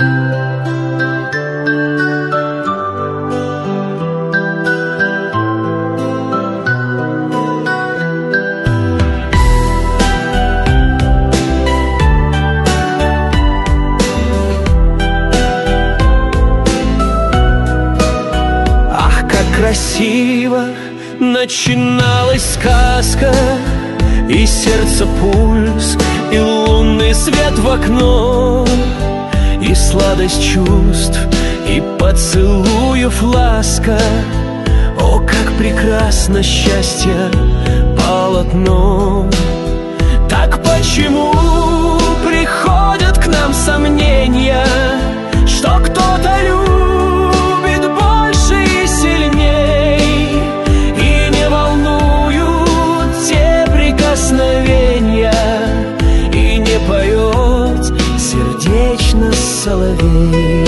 Красиво начиналась сказка, и сердце пульс, и лунный свет в окно, и сладость чувств, и поцелуев ласка. О, как прекрасно счастье полотно! Так почему приходят к нам сомнения, что кто-то любит больше и сильней, и не волнуют те прикосновения, и не поет сердечно соловей?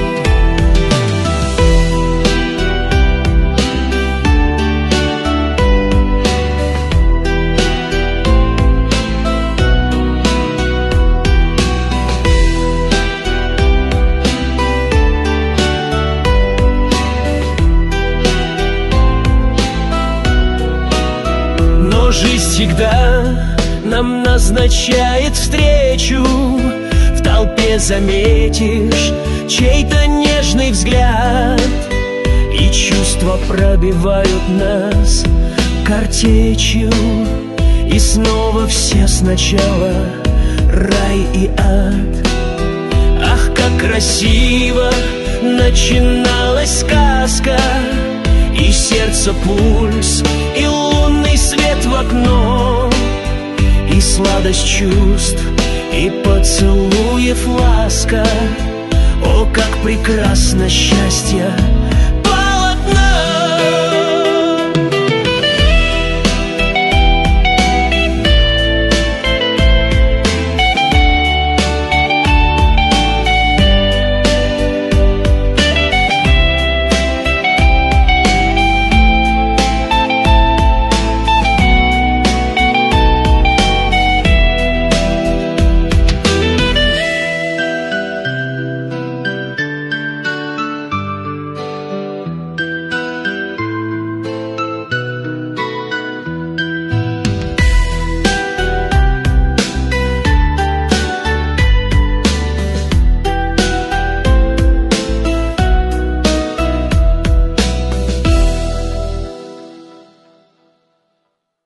Жизнь всегда нам назначает встречу. В толпе заметишь чей-то нежный взгляд, и чувства пробивают нас картечью. И снова все сначала рай и ад. Ах, как красиво начиналась сказка, и сердце пульс, и лунный свет в окно, и сладость чувств, и поцелуев ласка. О, как прекрасно счастье